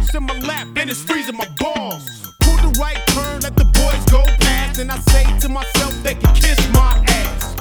ice in my lap and it's freezing my balls. Pull the right turn, let the boys go past, and I say to myself they can kiss my ass.